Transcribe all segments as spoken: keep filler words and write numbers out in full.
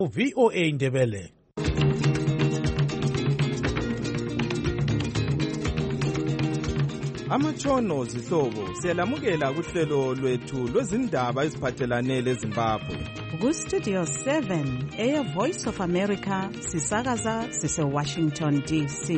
V O A Ndebele. Amatshono zihlobo siyalamukela kuhlelo lwethu lwezindaba eziphathelane leZimbabwe. Ku Studio seven, Air Voice of America, sisakaza sise Washington D C.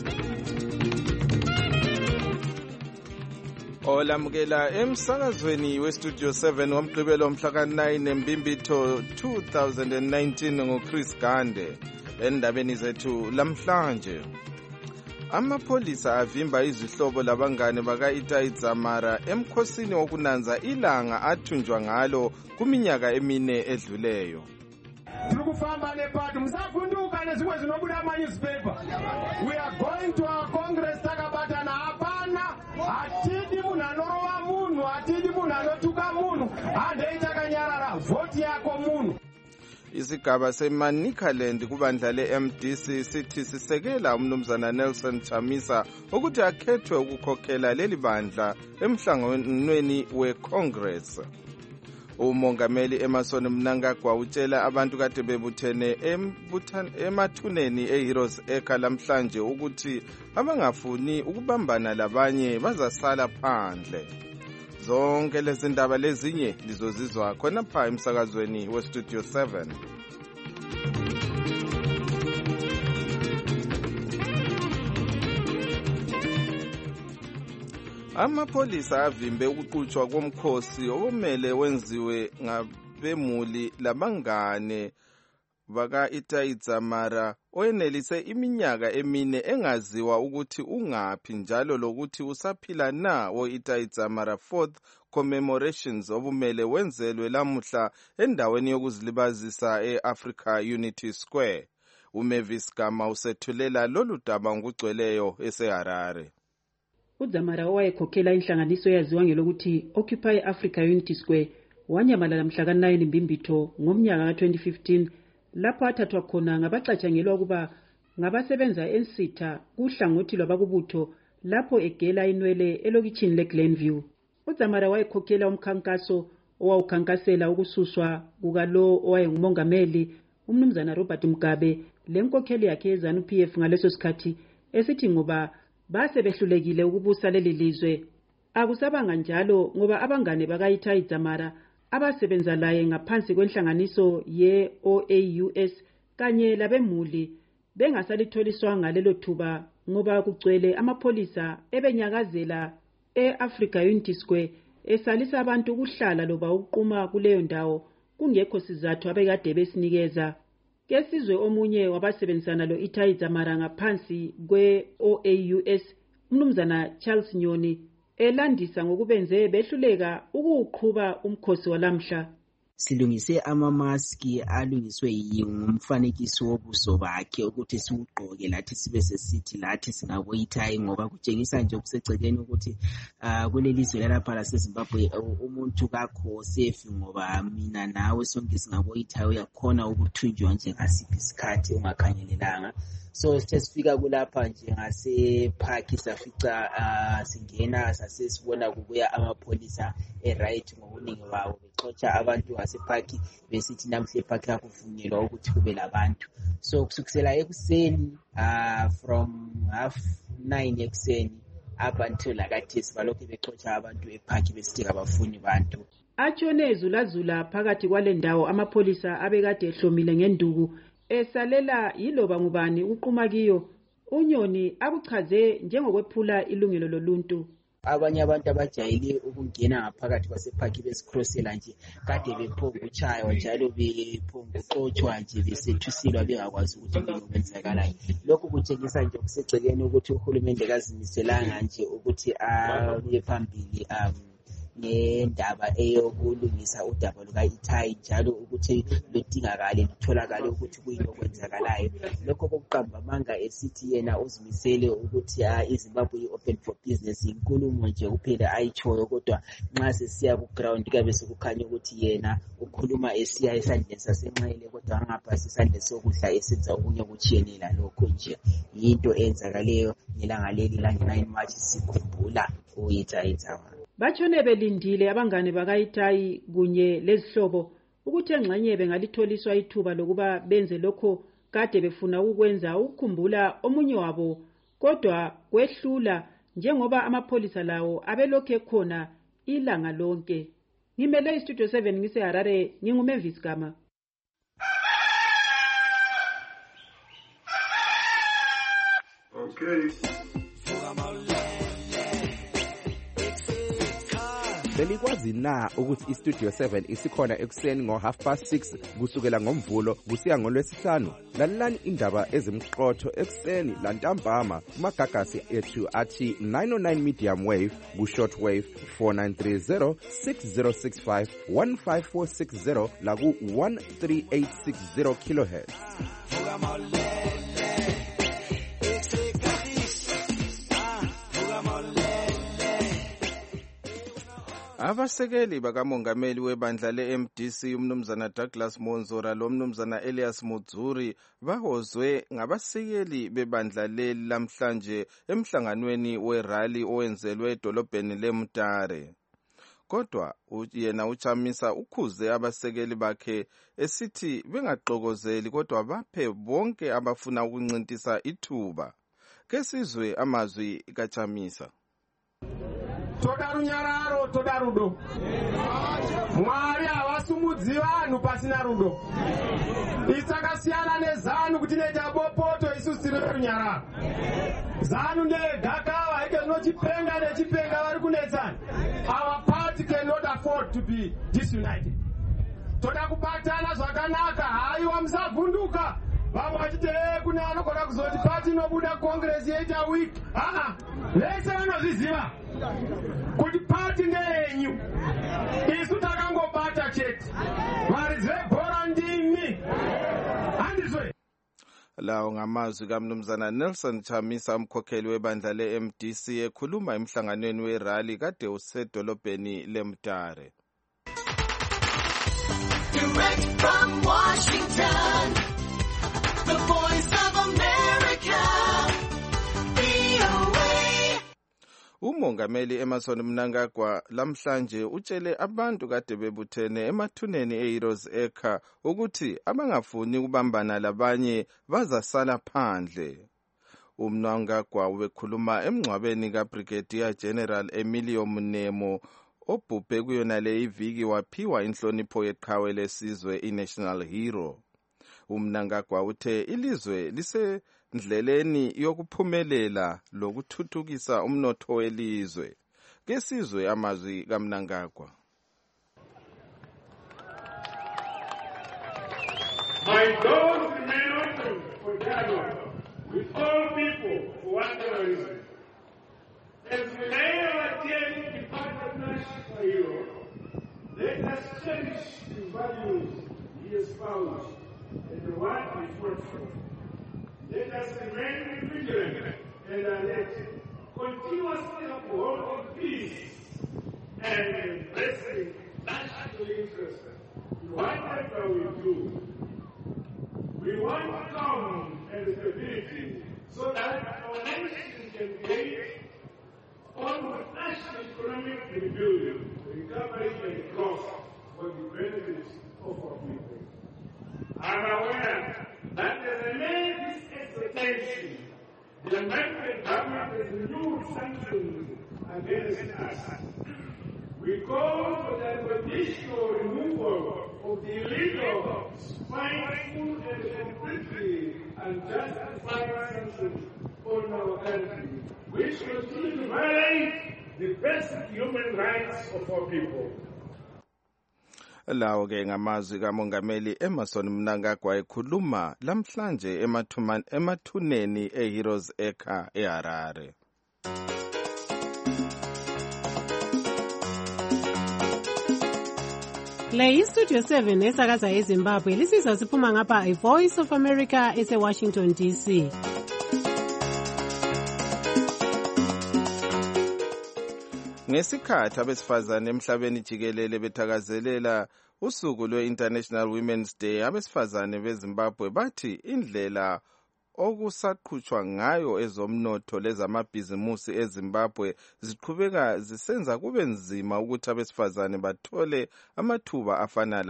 Olamukela emsakazweni we Studio seven womgqibelo mhla ka nine Mbimbitho two thousand nineteen ngoChris Gande. Endabeni zethu lamhlanje, amapolisa avimba izihlobo labangane baka-Itai Dzamara emkhosini wokunanza ilanga athunjwa ngalo kuminyaka emine edluleyo. Turukufamba nepatu musagunduka nezimwe zinobuda ama-newspaper. We are going to our Congress takabatana hapana. Hatidi munhu anorova munhu, hatidi munhu anotuka munhu, handeita kanyarara, voti yako munhu. Isigaba seManicaland kubandla le-M D C sithi sisekela umnumzana Nelson Chamisa ukuthi akhethwe ukukhokhela leli bandla emhlanganweni we-Congress. Umongameli Emerson Mnangagwa utshela abantu kade bebuthene emathuneni e-Heroes Acre lamhlanje ukuthi abangafuni ukubambana labanye bazasala phandle. Zonke lezi ndaba lezinye lizozizwa khona pha emsakazweni we Studio seven. Amapolisa avimbe ukuqhutshwa komkhosi obumele wenziwe ngabemuli labangane baka-Itai Dzamara oyenelise iminyaka emine engaziwa ukuthi ungaphi njalo lokuthi usaphila na o-Itai Dzamara fourth commemorations obumele wenzelwe lamuhla endaweni yokuzilibazisa e-Africa Unity Square. uMavis Gama usethulela lolu daba ngokugcweleyo eseHarare. uDzamara owayekhokhela inhlanganiso eyaziwa ngelokuthi Occupy Africa Unity Square wanyamalala mhla ka nine Mbimbitho ngomnyaka ka twenty fifteen lapho athathwa khona ngabacatshangelwa kuba ngabasebenza ensitha kuhlangothi lwabakubutho lapho egela inwele elokitshini leGlenview. uDzamara wayekhokhela umkhankaso owawukhankasela ukususwa kukalo owayengumongameli umnumzana Robert Mugabe lenkokheli yakhe yeZANU P F ngaleso sikhathi esithi ngoba base behlulekile ukubusa leli lizwe. Akusabanga njalo ngoba abangane baka-Itai Dzamara abasebenza laye ngaphansi kwenhlanganiso ye-O A U S kanye labemuli bengasalitholiswa ngalelo thuba ngoba kugcwele amapolisa ebenyakazela e-Africa Unity Square esalisa abantu ukuhlala loba ukuquma kuleyo ndawo kungekho sizathu abekade besinikeza. Kesizwe omunye wabasebenzana lo Itai Dzamara ngaphansi kwe-O A U S umnumzana Charles Nyoni elandisa ngokubenze behluleka ukuqhuba umkhosi walamhla. Silungise amamaski alungiswe ngumfanekiso wobuso bakhe ukuthi siwugqoke lathi sibe sesithi lathi singaboyithayi ngoba kutshengisa nje okusegcekeni ukuthi uh, kulelizwe lalapha laseZimbabwe umuntu kakho safe ngoba mina nawe sonke singaboyithayi uyakhona ukuthunjwa nje ngasiphi isikhathi ungakhangelelanga. So sithe sifika kulapha nje ngasepark safica uh, singena sasesibona kubuya amapolisa e-right ngokuningi bawo bexotsha abantu ngasepark besithi namhle ipark yakuvunyelwa ukuthi kube labantu. So kusukisela ekuseni uh, from half nine ekuseni up until lakathesi balokhu bexotsha abantu epark besithi abafuni bantu. Atshone ezulazula phakathi kwale ndawo amapolisa abekade ehlomile ngenduku esalela yiloba ngubani uqhuma kiyo. uNyoni akuchaze njengokwephula ilungelo loluntu. Abanye abantu abajayele ukungena ngaphakathi kwasepark besikrossela nje kade bephonga uchaywa njalo bephonga uxotshwa nje besethusilwa bengakwazi ukuthi kwenzakalayo. Lokhu kutshengisa nje okusegcekeni ukuthi uhulumende kazimiselanga nje ukuthi aye phambili um ngendaba eyokulungisa udaba luka-Itai njalo ukuthi ludingakale lutholakale ukuthi kuyini okwenzakalayo. Lokho kokuqamba amanga esithi yena uzimisele ukuthi iZimbabwe i-open for business inkulumo nje kuphela ayitshoyo kodwa nxa sesiya ku-ground kuyabe sekukhanya ukuthi yena ukhuluma esiya esandleni sasenxele kodwa angaphasi isandle sokudla esenza okunye kutshiyelela lokho nje yinto enzakaleyo ngelanga leli lange-nine March sikhumbula u-Itai Dzamara. Bachone belindile abangane baka-Itai kunye lezihlobo ukuthi engxenye bengalitholiswa ithuba lokuba benze lokho kade befuna ukwenza ukukhumbula omunye wabo kodwa kwehlula njengoba amapholisa lawo abelokhu ekhona ilanga lonke. Ngimele istudio seven ngiseHarare, nginguMavis Gama. Okay. Belikwazi na ukuthi istudio seven isikhona ekuseni ngo half past six kusukela ngomvulo kusiya ngolwesihlanu? Lalelani indaba ezimqotho ekuseni lantambama kumagagasi ethu athi nine oh nine medium wave ku short wave four nine three zero six zero six five one five four six zero la ku one three eight six zero kilohertz. Abasekeli bakamongameli webandla le-M D C umnumzana Douglas Monzora lo mnumzana Elias Mudzuri bahozwe ngabasekeli bebandla leli lamhlanje emhlanganweni werally owenzelwe edolobheni leMutare. Kodwa yena uChamisa ukhuze abasekeli bakhe esithi bengaxokozeli kodwa baphe bonke abafuna ukuncintisa ithuba. Kesizwe amazwi kaChamisa. Toda runyararo, toda rudo. Mwari havasumudzi vanhu pasina rudo. Itakasiyana nezanu kuti neita bopoto isu tiri runyararo. Zanu negakava ike zvinochipenga nechipenga vari kunetsana. Our party cannot afford to be disunited. Toda kubatana zvakanaka, haiwa musavhunduka. Vamwe vachiti kune anogona kuzoti party inobuda congress yeita week. Ah, vese vanozviziva kuti party ndeyenyu. Isu takangobata chete. Mari dzebhora ndimi. Handizwe. Lawo ngamazwi kaMnumzana Nelson Chamisa umkhokheli webandla le-M D C ekhuluma emhlanganweni werally kade usedolobheni leMutare. Direct from Washington, the Voice of America, V O A. Umongameli Emmerson Mnangagwa lamhlanje utshele abantu kade bebuthene emathuneni eHeroes Acre ukuthi abangafuni ukubambana labanye bazasala phandle. uMnangagwa ubekhuluma emngcwabeni kaBrigadier General Emilio Munemo obhubhe kuyona le iviki waphiwa inhlonipho yeqhawe lesizwe iNational Hero. uMnangagwa uthe ilizwe lisendleleni yokuphumelela lokuthuthukisa umnotho welizwe. Kesizwe amazwi kaMnangagwa. My doors remain open for dialogue with all people for whatever reason. As we lay our dearly departed national hero, let us cherish the values he espoused and the one he fought for. Let us remain vigilant and alert, continuously upholding peace and embracing national interest in whatever we do. We want calm and stability so that our nation can create onward national economic rebuilding, recovery and growth for the benefit of our people. I am aware that as I made this expectation, the American government has renewed sanctions against us. We call for the unconditional removal of the illegal, spiteful and completely unjustified sanctions on our country, which continue to violate the basic human rights of our people. Lawo ke ngamazwi kamongameli Emmerson Mnangagwa ekhuluma lamhlanje emathuneni eHeroes Acre eHarare. Le iStudio seven esakaza eZimbabwe lisizwa siphuma ngapha iVoice of America eseWashington D C. Ngesikhathi abesifazane emhlabeni jikelele bethakazelela usuku lwe-International Women's Day, abesifazane beZimbabwe bathi indlela okusaqhutshwa ngayo ezomnotho lezamabhizimusi eZimbabwe ziqhubeka zisenza kube nzima ukuthi abesifazane bathole amathuba afana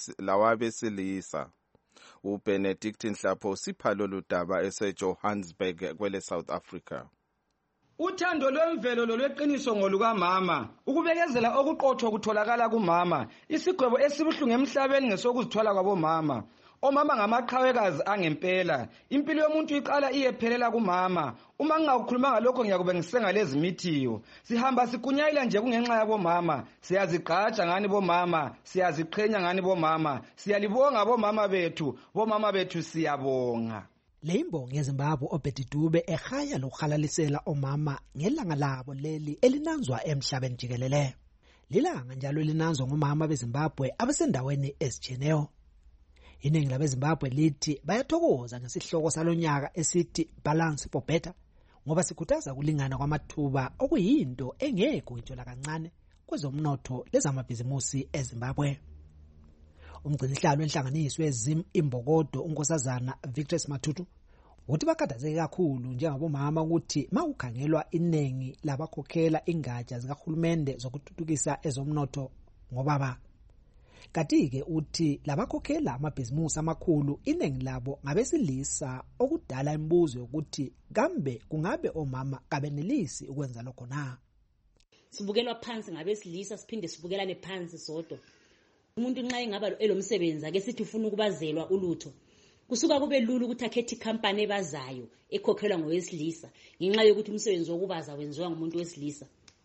lawabesilisa. uBenedict Nhlapho sipha lolu daba eseJohannesburg kwele South Africa. Uthando lwemvelo lolweqiniso ngolukamama, ukubekezela okuqotho kutholakala kumama, isigwebo esibuhlungu emhlabeni ngesokuzithwala kwabomama. Omama ngamaqhawekazi angempela, impilo yomuntu iqala iyephelela kumama. Uma ngingakukhuluma ngalokho ngiyakube ngisengalezi mithiyo. Sihamba sikunyayela nje kungenxa yabomama, siyazigqaja ngani bomama, siyaziqhenya ngani bomama, siyalibonga bomama bethu, bomama bethu siyabonga. Le imbongi yeZimbabwe uBetty Dube ehaya lokhalalisela omama ngelanga labo leli elinanzwa emhlabeni jikelele. Lilanga njalo linanzwa ngomama beZimbabwe abasendaweni ezijeneyo. Iningi labeZimbabwe lithi bayathokoza ngesihloko salonyaka esithi Balance for Better ngoba sikhuthaza kulingana kwamathuba okuyinto engeke kuyithola kancane kwezomnotho lezamabhizimusi eZimbabwe. Umgcinisihlalo wenhlanganiso yeZim Imbokodo unkosazana Victor Matutu uthi bakhathazeke kakhulu njengabomama ukuthi mawukhangelwa inengi labakhokhela ingatsha zikahulumende zokuthuthukisa ezomnotho ngobaba. Kanti-ke uthi labakhokhela amabhizimusi amakhulu iningi labo ngabesilisa okudala imibuzo yokuthi kambe kungabe omama kabenelisi ukwenza lokho na. Sibukelwa phansi ngabesilisa siphinde sibukelane phansi sodwa. Umuntu nxa engaba elomsebenzi ake sithi ufuna ukubazelwa ulutho. Kusuka kube lulu ukuthi akhethe company ebazayo ekhokhelwa ngowesilisa ngenxa yokuthi umsebenzi wokubaza wenziwa ngumuntu wesilisa.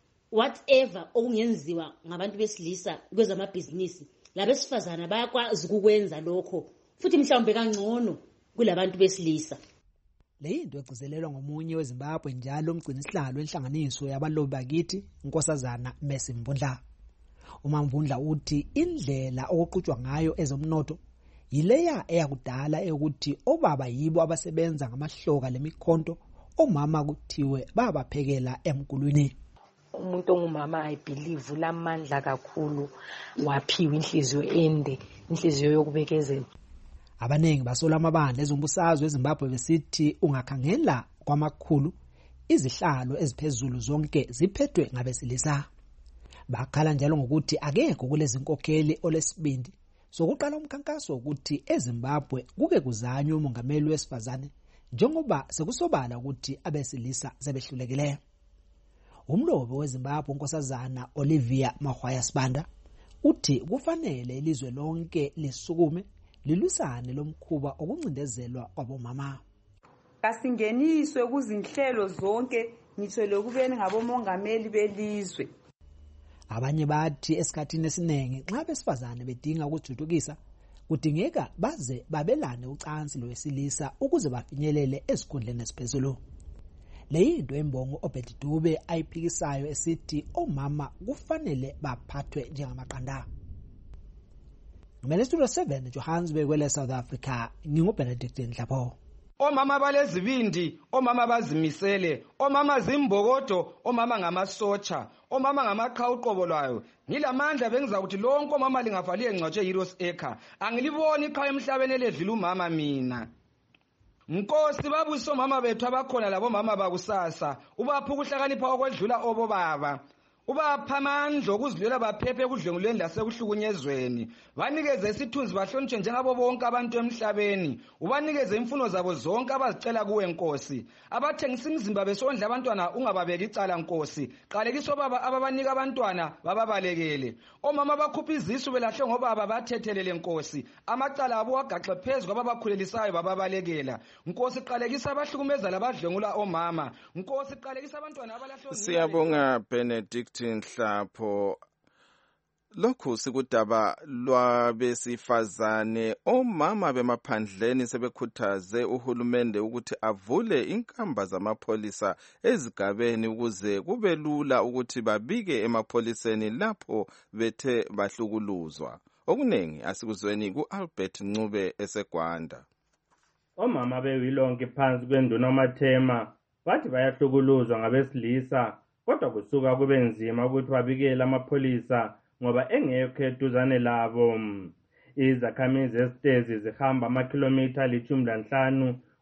Whatever okungenziwa ngabantu besilisa kwezamabhizinisi labesifazana bayakwazi ukwenza lokho futhi mhlawumbe kangcono kulabantu besilisa. Le into egcizelelwa ngomunye weZimbabwe njalo umgcinisihlalo wenhlanganiso yabalobi bakithi unkosazana Mercy Mvundla. uMamvundla uthi indlela okuqhutshwa ngayo ezomnotho yileya eyakudala ukuthi obaba yibo abasebenza ngamahloka lemikhonto, omama kuthiwe babaphekela emkulwini. Umuntu ongumama I believe lamandla kakhulu, waphiwa inhliziyo ende, inhliziyo yokubekezela. Abanengi basola amabandla ezombusazwe eZimbabwe besithi ungakhangela kwamakhulu izihlalo eziphezulu zonke ziphethwe ngabesilisa. Bakhala njalo ngokuthi akekho kulezi nkokheli olesibindi sokuqala umkhankaso ukuthi eZimbabwe kuke kuzanywe umongameli wesifazane njengoba sekusobala ukuthi abesilisa sebehlulekile. Umlobi weZimbabwe unkosazana Olivia Mahwaya Sibanda uthi kufanele ilizwe lonke lisukume lilusane lomkhuba okuncindezelwa kwabomama. Kasingeniswe kuzinhlelo zonke ngitho lokubeni ngabomongameli belizwe. Abanye bathi esikhathini esinengi nxa besifazane bedinga ukuthuthukisa kudingeka baze babelane ucansi lowesilisa ukuze bafinyelele esikhundleni esiphezulu. Le yinto embongo uBetty Dube ayiphikisayo esithi omama kufanele baphathwe njengamaqanda. Ngimele studio seven Johannesburg kwele South Africa, nginguBenedict Nhlapho. Omama balezibindi, omama bazimisele, omama zimbokodo, omama ngamasotsha, omama ngamaqhawuqobolwayo. Ngilamandla bengiza ukuthi lonke omama lingavaliye engcwatshwe Heroes Acre. Angiliboni iqhawe emhlabeni eledlula umama mina. Nkosi babuso omama bethu abakhona labo mama bakusasa, ubapha ukuhlakanipha okwedlula obo baba. Ubapha amandla okuzidlulela baphephe ekudlengulweni lasekuhlukunyezweni. Banikeze isithunzi bahlonitshwe njengabo bonke abantu emhlabeni. Ubanikeze imfuno zabo zonke abazicela kuwe Nkosi. Abathengisa imizimba besondla abantwana ungababeki icala Nkosi. Qalekiso baba ababanika abantwana bababalekele. Omama bakhupha izisu belahle ngobaba bathethelele Nkosi. Amacala abo agaxe phezulu ababakhulelisayo bababalekela. Nkosi qalekisa abahlukumeza labadlengula omama. Nkosi qalekisa abantwana abalahle. Siyabonga Benedict Nhlapho. Lokhu sikudaba lwabesifazane. Omama bemaphandleni sebekhuthaze uhulumende ukuthi avule inkamba zamapholisa ezigabeni ukuze kube lula ukuthi babike emapholiseni lapho bethe bahlukuluzwa. Okunengi asikuzweni kuAlbert Ncube eseGwanda. Omama bewilonke phansi kwenduna uMathema bathi bayahlukuluzwa ngabesilisa, kodwa kusuka kube nzima ukuthi babikele amapholisa ngoba engekho eduzane labo. Izakhamizi esitezi zihamba amakhilomitha alithumi lanhlanu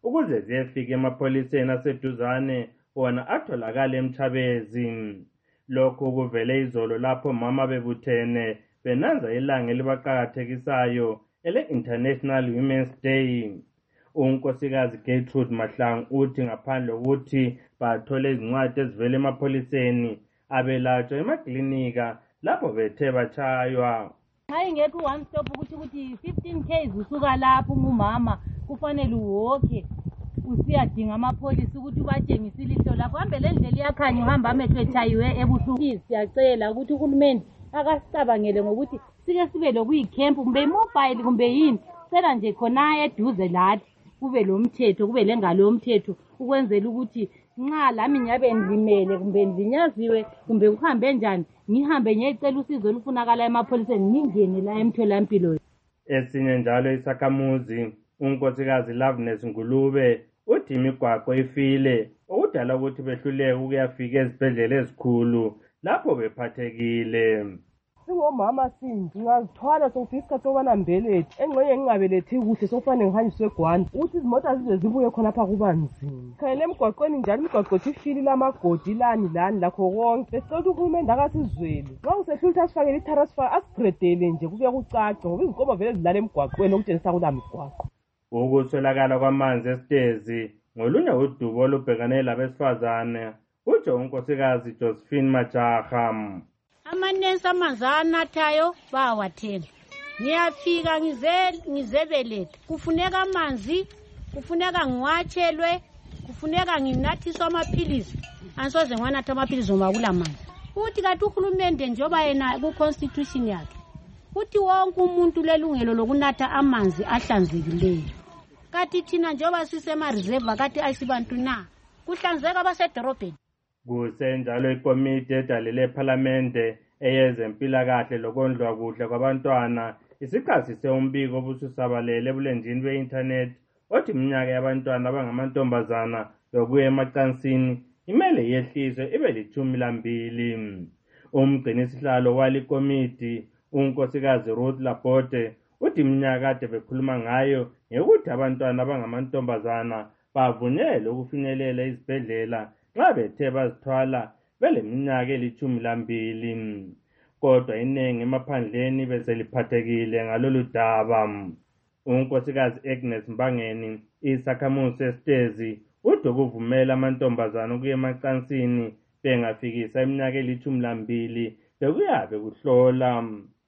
ukuze ziyefika emapholiseni aseduzane wona atholakala eMthabezi. Lokhu kuvele izolo lapho mama bebuthene benanza ilanga elibaqakathekisayo ele-International Women's Day. Unkosikazi Gertrude Mahlangu uthi ngaphandle kokuthi bathole izincwadi ezivela emapholiseni abelatshwa emaklinika lapho bethe batshaywa. Nxa ingekho one stop ukuthi ukuthi fifteen Ks usuka lapho ngumama kufanele uwokhe usiyadinga amapholisi ukuthi ubatshengise ilihlo lakho hambe le ndlela iyakhanya uhamba amehlo etshayiwe ebuhlungu. Siyacela ukuthi uhulumende akasicabangele ngokuthi sike sibe lokuyikhempu kumbe imobile kumbe yini sela nje khona eduze lathi kube lo mthetho kube lengalo yomthetho ukwenzela ukuthi nxa lami nyabe ndilimele kumbe ndinyaziwe kumbe kuhambe njani ngihambe ngiyecela usizo olufunakala emapholiseni ngingene la emtholampilo. Esinye njalo isakhamuzi unkosikazi Loveness Ngulube uthi imigwaqo ifile okudala ukuthi behluleke ukuyafika ezibhedlela ezikhulu lapho bephathekile. Singomama sinje ngazithwala sokuthi isikhathi sokubana mbelethi engxenye ngingabelethi kuhle sokufanele ngihanjiswe eGwanda ukuthi izimota zize zibuye khonapha kuba nzima. Khangela emgwaqweni njalo imigwaqo ifile lamagodi lani lani lakho konke besicela ukuthi uhulumende akasizwele nxa kusehlula ukuthi asifakele itharasifaka asigredele nje kube kucace ngoba izinkomo vele zilala emgwaqweni okutshengisa kula migwaqo. Ukuswelakala kwamanzi esitezi ngolunye udubo olubhekane labesifazane utsho unkosikazi Josephine Majaha. Amanensi amanzi anathayo bawathenga. Ngiyafika ngize ngizebeletha. Kufuneka amanzi, kufuneka ngiwatshelwe, kufuneka nginathiswe amaphilisi. Ansoze ngiwanatha amaphilisi ngoba kulamanzi. Uthi kanti uhulumende njoba yena ku constitution yakhe. Uthi wonke umuntu lelungelo lokunatha amanzi ahlanzekileyo. Kathi thina njoba sisema reserve kathi ayisibantu na. Kuhlanzeka abasedorobheni. Kusenjalo ikomiti edalele eParlamente eyezempilakahle lokondlwa kuhle kwabantwana isichasise umbiko obususabalele ebulenjini be-internet othi iminyaka yabantwana abangamantombazana yokuya emacansini imele yehliswe ibe lithumi lambili. Umgcinisihlalo wali komiti unkosikazi Ruth Lapote uthi iminyaka ade bekhuluma ngayo ngekuthi abantwana abangamantombazana bavunyelwe ukufinyelela izibhedlela nxa bethe bazithwala beleminyaka elithumi lambili. Kodwa iningi emaphandleni beseliphathekile ngalolu daba. Unkosikazi Agnes Mbangeni isakhamuzi esitezi uthi ukuvumela amantombazana ukuya emacansini bengafikisa iminyaka elithumi lambili bekuyabe kuhlola.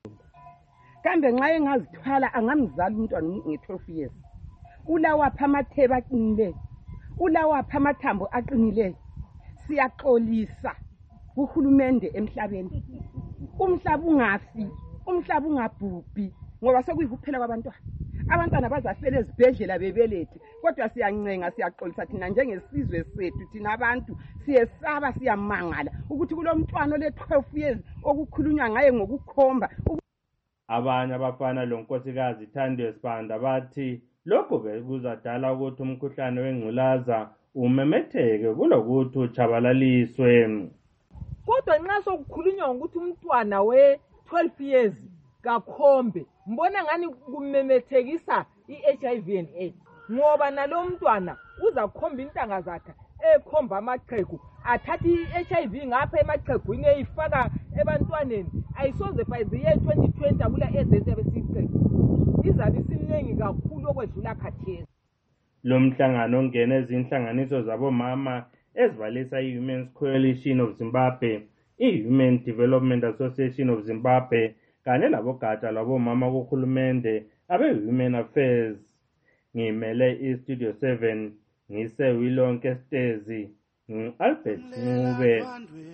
Kambe nxa engazithwala angamzala umntwana nge-twelve years ulawapha amatheba aqinileyo ulawapha amathambo aqinileyo. Siyaxolisa uhulumende emhlabeni umhlaba ungafi umhlaba ungabhubhi ngoba sekuyivuphela kwabantwana abantwana bazafela ezibhedlela bebelethe kodwa siyancenga siyaxolisa thina njengesizwe sethu thina abantu siyesaba siyamangala ukuthi kulomntwana ole-twelve years okukhulunywa ngaye ngokukhomba. Abanye abafana lo nkosikazi Thandiwe Sibanda bathi lokho bekuzadala ukuthi umkhuhlane wengculaza umemetheke kulokuthi uchabalaliswe. Kodwa nxa sokukhulunywa ngokuthi umntwana we-twelve years kakhombe mbona ngani kumemethekisa i-H I V and AIDS ngoba nalo mntwana uzakhomba intanga zakhe ekhomba amaqhegu athatha i-H I V ngapha emaqhegwini eyifaka ebantwaneni ayisoze by the year twenty twenty kula AIDS ebesiqhegu izabe isiningi kakhulu okwedlula khathesi. Lo mhlangano ongena ezinhlanganiso zabomama ezibalisa i-Women's Coalition of Zimbabwe, i-Human Development Association of Zimbabwe kanye labogatsha lwabomama kuhulumende abe-Women Affairs. Ngimele i-Studio seven ngise Wilonke Stezi ngi-Albert Ncube.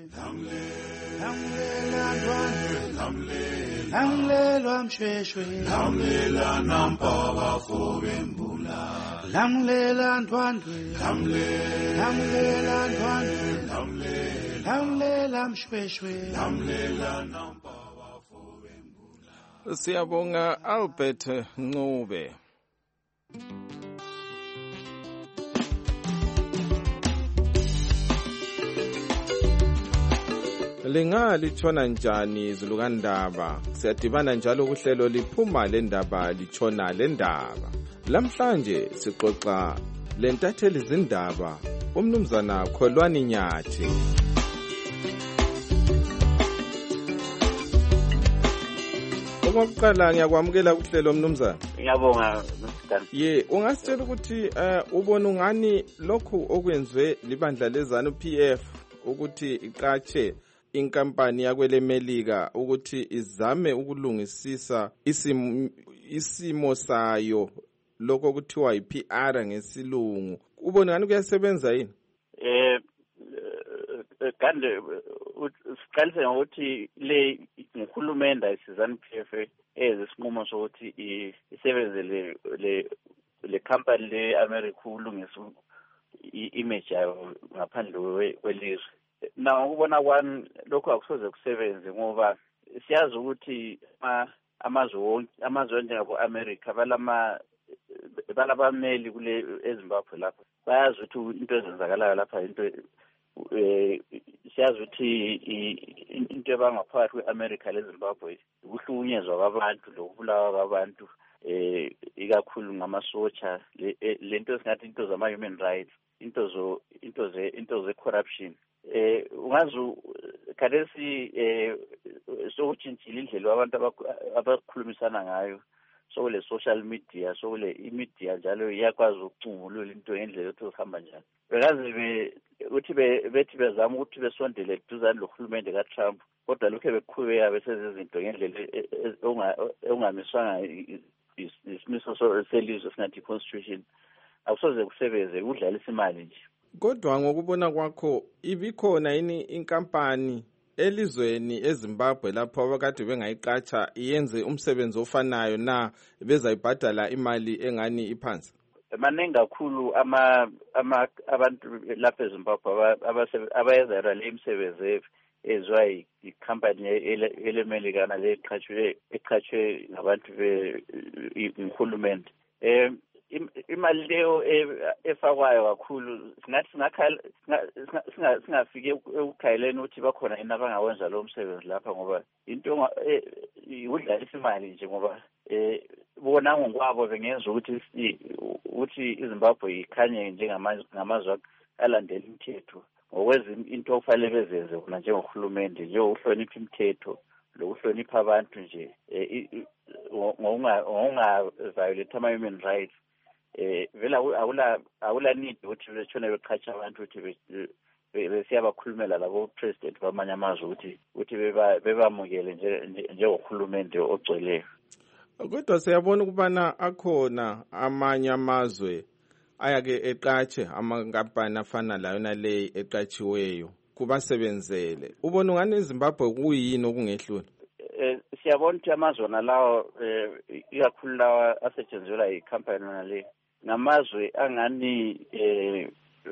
Lamlelwa mshweshwe lamlela nampa bafobe mbula lamlela ndwandwe lamlela ndwandwe lamlela mshweshwe lamlela nampa bafobe mbula. Siyabonga Albert Ncube. Lingalithona njani izulu kandaba? Siyadibana njalo kuhlelo liphuma lendaba lichona lendaba. Lamhlanje sixoxa lentatheli zindaba umnumzana Kholwani Nyathi. Okokuqala ngiyakwamukela kuhlelo mnumzana. Ngiyabonga Mr. Ye, ungasitshela ukuthi uh, ubona ungani lokhu okwenziwe libandla lezanu P F ukuthi iqatshe inkampani yakwele Melika ukuthi izame ukulungisisa isimo isimo sayo lokho kuthiwa yi-P R ngesilungu. Ubona ngani kuyasebenza yini? Eh kanti siqalise ngokuthi le ngihulumende ayisizani P F ezisinqumo sokuthi isebenze le le le company le America ulungisa i-image yayo ngaphandle kwelizwe. Na ukubona kwami lokho akusoze kusebenze ngoba siyazi ukuthi amazwe wonke amazwe njengabo America balama balabameli kule eZimbabwe lapha bayazi ukuthi into ezenzakalayo lapha into eh siyazi ukuthi into abangaphakathi kweAmerica leZimbabwe ukuhlukunyezwa kwabantu lokubulawa kwabantu eh ikakhulu ngamasotsha lento esingathi into zama human rights into zo into ze into ze corruption eh ungazi kadesi eh sokutshintshile indlela abantu abakhulumisana ngayo so le social media so le imedia njalo iyakwazi ukucungulula into ngendlela yokuthi uhamba njani bekaze be uthi bethi bezama ukuthi besondele duzane lohulumende kaTrump kodwa lokho beqhubeka besezizinto ngendlela ongamiswanga isimiso selizwe singathi constitution akusoze kusebenze kudlalisa imali nje. Kodwa ngokubona kwakho ibikhona yini inkampani elizweni eZimbabwe lapho abakade bengayiqatsha iyenze umsebenzi ofanayo na bezayibhadala imali engani iphansi? Maningi kakhulu ama ama abantu lapha eZimbabwe abayenza le imisebenzi ezwa icompany elemelikana leqhatshwe eqhatshwe ngabantu behulumende. Eh imali leyo efakwayo kakhulu singathi singakhala singafike ukukhayeleni ukuthi bakhona yini abangawenza lo msebenzi lapha ngoba into udlalisa imali nje ngoba eh bona ngokwabo bengenza ukuthi ukuthi iZimbabwe ikhanye njengamazwe alandela imithetho ngokwezi into okufanele bezenze kuna njengohulumende nje uhlonipha imithetho lokuhlonipha abantu nje ngokunga ngokunga violate ama human rights eh vela awula awula need ukuthi betshone beqhatsha abantu ukuthi besiya bakhulumela labo president bamanye amazwe ukuthi ukuthi beba bebamukele nje njengohulumende ogcweleyo. Kodwa siyabona ukubana akhona amanye amazwe ayake eqatshe amankampani afana layo nale eqatshiweyo kubasebenzele. Ubona ngani eZimbabwe kuyini okungehlula? Eh siyabona ukuthi amazwe nalawo ikakhulu lawa asetshenziswa yicompany nale ngamazwe angani eh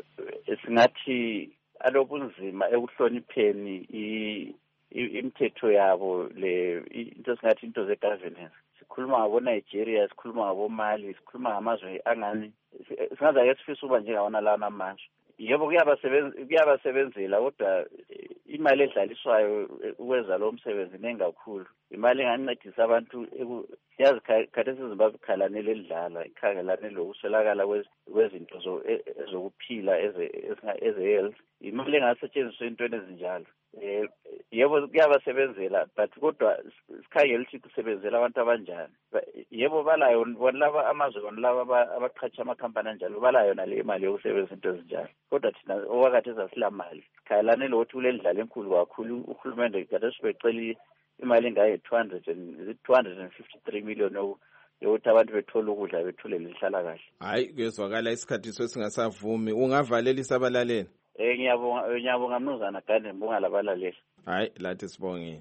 singathi alobunzima ekuhlonipheni imithetho yabo le into singathi into ze governance. Sikhuluma ngabo Nigeria, sikhuluma ngabo Mali, sikhuluma ngamazwe angani singaza ke sifisa uba njengawona lawa namazwe. Yebo kuyabasebenza kuyabasebenzela kodwa imali edlaliswayo ukwenza lo msebenzi nengakhulu. Imali engancedisa abantu yazi khathesi iZimbabwe ikhalanele edlala ikhangelane lokuswelakala kwezinto zokuphila eze health. Imali engasetshenziswa entweni ezinjalo. Eh yebo kuyabasebenzela but kodwa sikhangela ukuthi kusebenzela abantu abanjani. Yebo balayo bonlaba amazwe bonlaba abaqhatsha amakhampani anjalo balayo nale imali yokusebenzisa into ezinjalo. Kodwa thina owakade sasilamali khalane lokuthi kulendlala enkulu kakhulu uhulumende kade sibecela imali engayi two hundred fifty-three million yokuthi abantu bethola ukudla bethole lihlala kahle. Hayi kuyezwakala isikhathi sesingasavumi ungavalela isabalaleni. Eh ngiyabonga ngiyabonga mnuzana Gandhi ngibonga labalaleli. Hayi lathi sibongeni.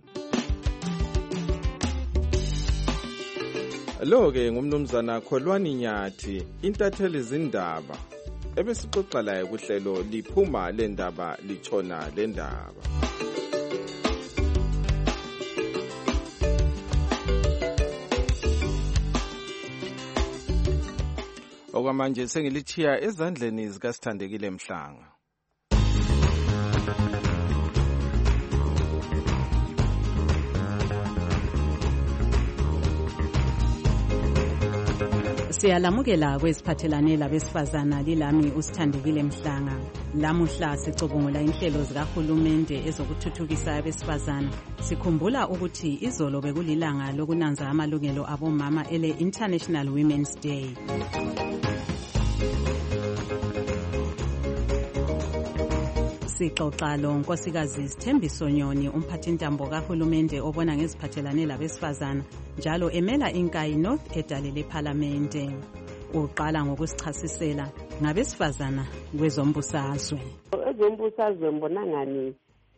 Lo ke ngumnumzana Kholwani Nyathi intatheli zindaba ebesixoxa laye kuhlelo liphuma lendaba lichona lendaba. Okwamanje sengilithiya ezandleni zikaSithandekile Mhlanga. Siyalamukela kweziphathelane labesifazana lilami usithandekile Mhlanga. Lamuhla sicubungula inhlelo zikahulumende ezokuthuthukisa abesifazana. Sikhumbula ukuthi izolo bekulilanga lokunanza amalungelo abomama ele International Women's Day. Sixoxa lo nkosikazi Sithembiso Nyoni, umphathintambo kahulumende obona ngeziphathelane labesifazana njalo emela inkayi North edalele parliamente. Uqala ngokusichasisela ngabesifazana kwezombusazwe. Ezombusazwe mbona ngani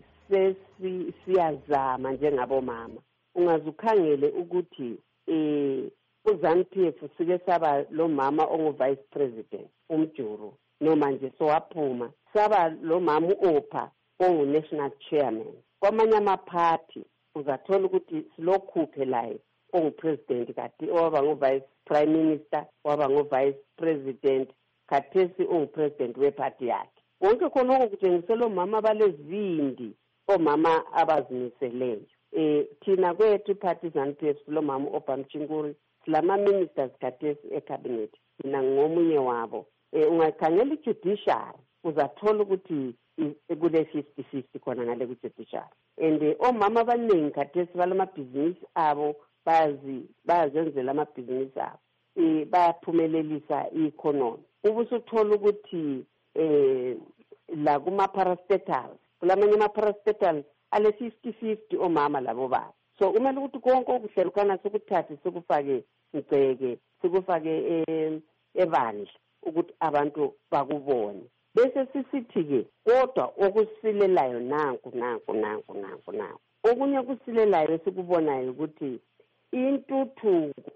sesi siyazama njengabomama. Ungazukhangele ukuthi eh uZANU-P F sike saba lo mama ongu vice president umjuru noma nje sowaphuma saba lo mama uOpha ongu national chairman. Kwamanye amaphathi uzathola ukuthi silokhuphe laye ongu president kati waba ngo vice prime minister waba ngo vice president khathesi ongu president wephathi yakhe. Konke khona okutshengisela omama balezindi omama abazimiseleyo. Eh thina kwethu party ZANU-P F lo mama uOpha Mchinguri silama ministers khathesi ecabinet mina ngomunye wabo. Eh ungakhangela ijudiciary uzathola ukuthi kule fifty fifty khona ngale kujudiciary. And omama abaningi khathesi balamabhizinisi abo bazi bazenzela amabhizinisi abo. Eh bayaphumelelisa i-economy. Ubusuthola ukuthi eh la kuma parastatals kulamanye ama parastatals ale fifty fifty omama labo baba. So kumele ukuthi konke okuhlelukana sokuthatha sikufake ngceke sikufake ebandla ukuthi abantu bakubone. Bese sisithi ke kodwa okusilelayo nanku nanku nanku nanku nanku. Okunye kusilelayo sikubonayo ukuthi intuthuko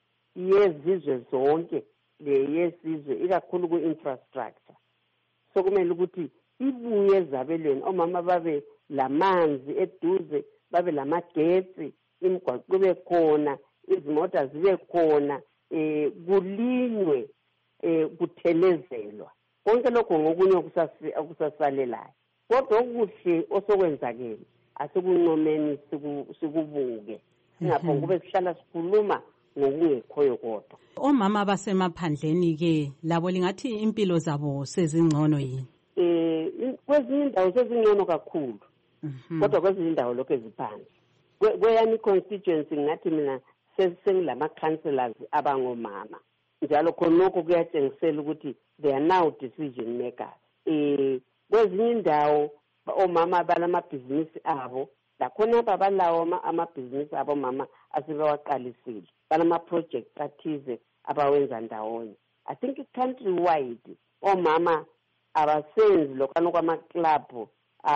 yezizwe zonke le yesizwe ikakhulu ku infrastructure. So kumele ukuthi ibuye zabelweni omama babe lamanzi eduze babe lamagetsi imigwaqo kube khona izimota zibe khona eh kulinywe eh kuthelezelwa konke lokho ngokunye okusasalelayo. Kodwa okuhle osokwenzakele asikuncomeni sikubuke singapho kube sihlala sikhuluma ngokungekhoyo kodwa. Omama basemaphandleni ke labo lingathi impilo zabo sezingcono yini? Eh kwezinye indawo sezingcono kakhulu. Kodwa kwezinye indawo lokho eziphansi. Kweyami constituency ngathi mina sesengilama councillors abangomama. Njalo khonoko kuyatshengisela ukuthi they are now decision makers. Eh kwezinye indawo omama balamabhizinisi abo lakhona babalawo amabhizinisi abo mama asebewaqalisile. Balama projects athize abawenza ndawonye. I think country wide omama abasenzi lokano kwama club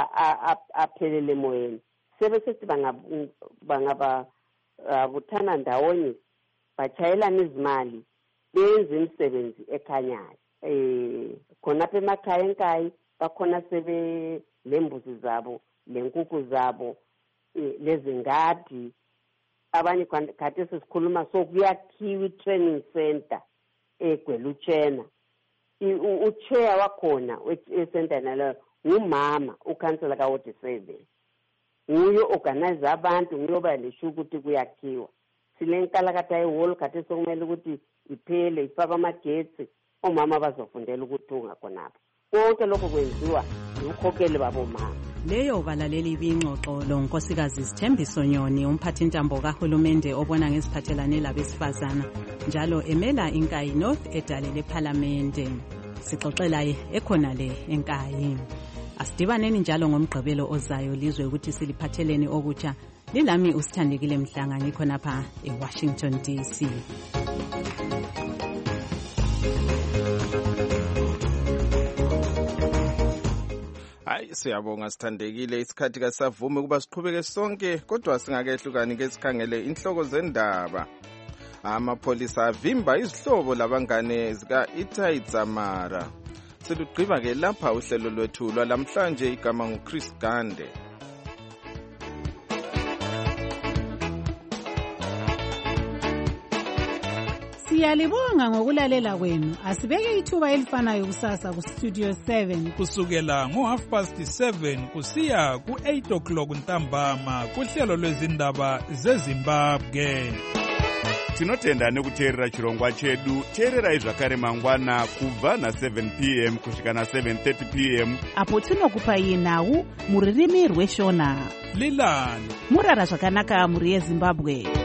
aphelele moyeni. Sebesithi bangaba buthana ndawonye bachayelana izimali benze imisebenzi ekhanyayo. Eh khona phe emakhaya enkayi bakhona sebe lembuzi zabo lenkukhu zabo lezingadi abanye khathi sesikhuluma sokuyakhiwa i-training center eGweluchena. U-chair wakhona we-center nalo ngumama ukhansela ka Ward seven. Uyo organize abantu ngiyoba lesho ukuthi kuyakhiwa. Silenkalakatha ehall khathi sokumele ukuthi iphele ifaka amagetsi omama bazofundela ukuthunga khonapho. Konke lokho kwenziwa ukhokhele babomama. Leyo balaleli bingxoxo lo nkosikazi Sithembiso Nyoni, umphathintambo kahulumende obona ngeziphathelane labesifazana njalo emela inkayi North edalele parliamente. Sixoxela ekhona le enkayi. Asidibaneni njalo ngomgqibelo ozayo lizwe ukuthi siliphatheleni okutsha. Lilami usithandekile Mhlanga ngikhona pha eWashington D C. Hayi siyabonga Sithandekile, isikhathi kasavume kuba siqhubeke sonke kodwa singakehlukani ke sikhangele inhloko zendaba. Amapholisa avimba izihlobo labangane zika Itai Dzamara. Selugqiba ke lapha uhlelo lwethu lwalamhlanje, igama nguChris Gande. Siyalibonga ngokulalela kwenu. Asibeke ithuba elifanayo kusasa ku Studio seven kusukela ngo half past seven kusiya ku eight o'clock ntambama kuhlelo lwezindaba zeZimbabwe. tinotenda nekuteerera chirongwa chedu. teererai zvakare mangwana kubva na7 p m kusvika na7 thirty p m apo tinokupai nhau muririmi rweshona. lilani murara zvakanaka muri yezimbabwe.